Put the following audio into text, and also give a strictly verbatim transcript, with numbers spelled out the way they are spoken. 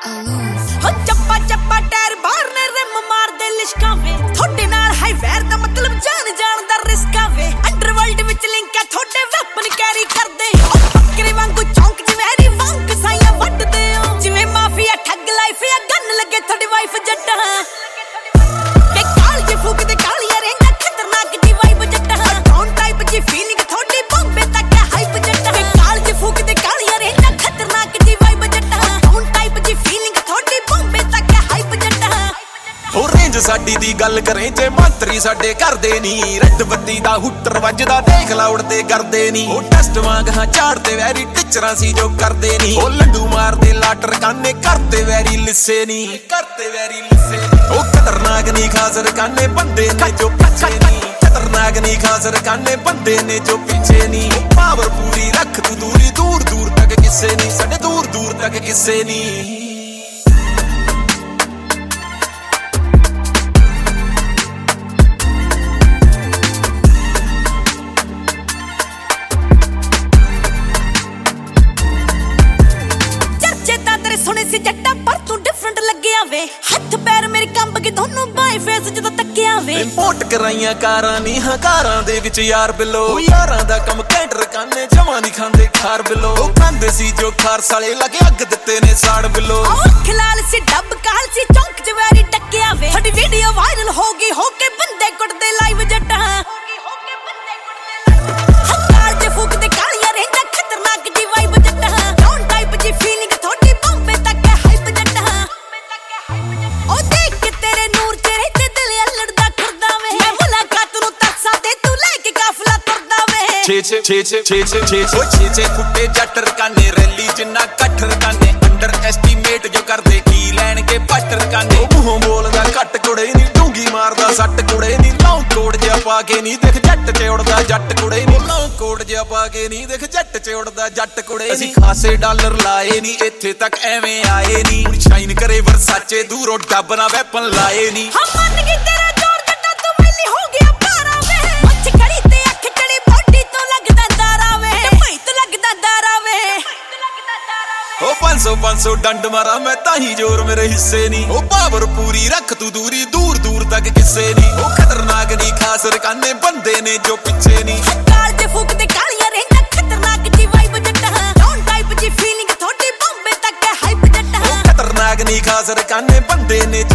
हो चप्पा चप्पा टायर बाहर ने रिम मार दे लिशकावे थोड़े नाल हाई वेयर दा मतलब जान जान दा रिस्क आवे अंडरवर्ल्ड विच लिंक है थोड़े वेपन कैरी कर दे ओ बकरे वांगू चौंक च मेरी वांग साइयां वट दे ओ जिवें माफिया ठग लाइफ या गन लगे थोड़ी वाइफ जट्टा के काल जे फूक दे कालिया रेंजा खतरनाक जी वाइब जट्टा डाउन टाइप जी फीलिंग थोड़ी बॉम्बे तक हाइप जट्टा के काल जे फूक दे कालिया रेंजा खतरनाक जी वाइब जट्टा डाउन टाइप जी फीलिंग थोड़ी बॉम्बे तक हाइप जट्टा हो रेंज साडी दी गल करें जे मंत्री साडे करदे नी रैड बत्ती दा हुटर वजदा देख ला उड़दे करदे नी ओ टेस्ट वांग हां झाड़दे वैरी टिचरां सी जो करदे नी ओ लड्डू मारदे लाटर काने करदे वैरी लिसे नी करदे वैरी लिसे ओ खतरनाक नी खासर काने बंदे ने जो पीछे नी खतरनाक नी खासर काने बंदे ने जो पीछे नी पावर पूरी रख तू दूरी दूर दूर तक किसे नी साडे दूर दूर तक किसे नी सुने सी जट्टा पर तू डिफरेंट लग्या वे हथ पैर मेरे कंब के दोनों बाई फेस जदों तक्किया वे इंपोर्ट कराइयां कारां नी हकारां दे विच यार बिलो यारां दा कम कैंटर काने जमा नहीं खांदे खार बिलो ओ खांदे सी जो खार साले लगे अग दित्ते ने साड़ बिलो अख लाल सी डब काल सी चौंक च वैरी टक्किया वे थोड़ी वीडियो वायरल हो गई हो के बंदे कुटदे लाइव जट्टा हकाल जे फूक दे कालिया रेंजा खतरनाक जी वाइब जट्टा डाउन टाइप जी फीलिंग छे छे छे छे छे छे छे छे छे छे फुटे जट्टर काने रैली जिन्ना कट्ठर काने अंडर एस्टीमेट जो करदे की लैण के पट्टर काने मुंहों बोलदा कट कुड़े नी डूंगी मारदा सट कुड़े नी लौं कोड़ जिहा पा के नी देख जट च उड़दा जट कुड़े नी लौं कोड़ जिहा पा के नी देख जट च उड़दा जट कुड़े नी ਅਸੀਂ ਖਾਸੇ ਡਾਲਰ ਲਾਏ ਨੀ ਇੱਥੇ ਤੱਕ ਐਵੇਂ ਆਏ ਨੀ ਹੁਣ ਸ਼ਾਈਨ ਕਰੇ ਵਰਸਾਚੇ ਦੂਰੋਂ ਡੱਬ ਨਾ ਵੈਪਨ ਲਾਏ ਨੀ ਹਾਂ ਮੰਨ ਗਈ ਤੇਰਾ ਜ਼ੋਰ ਜੱਟਾ ਤੂੰ ਮੈਲੀ ਹੋ ਗਿਆ ਪਾਰਾ ਵੇ ਮੱਛ ਕੜੀ ਤੇ ਅੱਖ ਕੜੀ ਬੋਡੀ ਤੋਂ ਲੱਗਦਾ ਦਾਰਾ ਵੇ ਢਮਈ ਤੋਂ ਲੱਗਦਾ ਦਾਰਾ ਵੇ ओ पांच सौ पांच सौ डंड मारा मैं ताही जोर मेरे हिस्से नी ओ पावर पूरी रख तू दूरी दूर दूर तक किसे नी ओ खतरनाक नी खासर काने बंदे ने जो पीछे नी काल जे फूक दे कालिया रेंजा खतरनाक जी वाइब जट्टा डाउन टाइप जी फीलिंग थोड़ी बॉम्बे तक हाइप जट्टा ओ खतरनाक नी खासर काने बंदे ने